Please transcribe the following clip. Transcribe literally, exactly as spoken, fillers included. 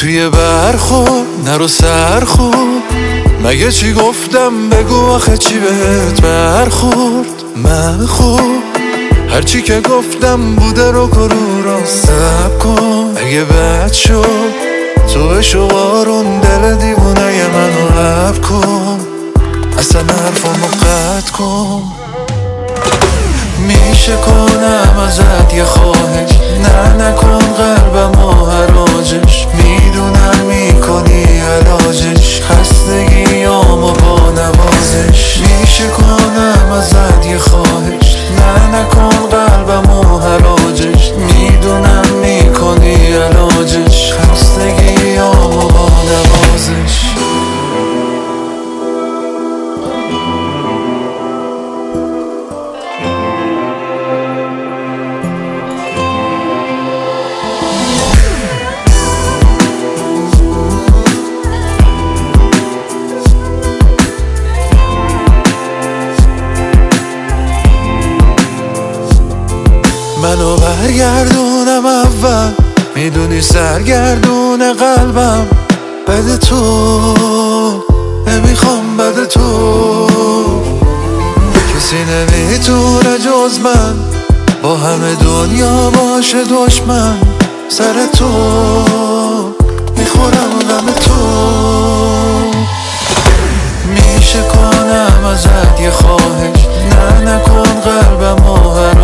توی برخور نرو سر خوب، مگه چی گفتم بگو آخه چی بهت برخورد. من خوب هرچی که گفتم بوده رو کرو را سب کن. اگه بد شد تو شوارون دل دیوونه منو حب کن، اصلا حرفمو قطع کن. میشه کنم ازت یه خواهش، نه نکن قلبمو حراجش. میدونم میکنی علاجش، خستگیامو با نوازش. میشه کنم ازت یه خواهش، نه نکن قلبمو حراجش. میدونم میکنی علاجش، خستگیامو با نوازش. منو برگردونم اول، میدونی سرگردون قلبم بده تو، نمیخوام بده تو. کسی نمیتونه جز من با همه دنیا باشه دشمن. سر تو میخورم غم تو. میشه کنم ازت یه خواهش، نه نکن قلبمو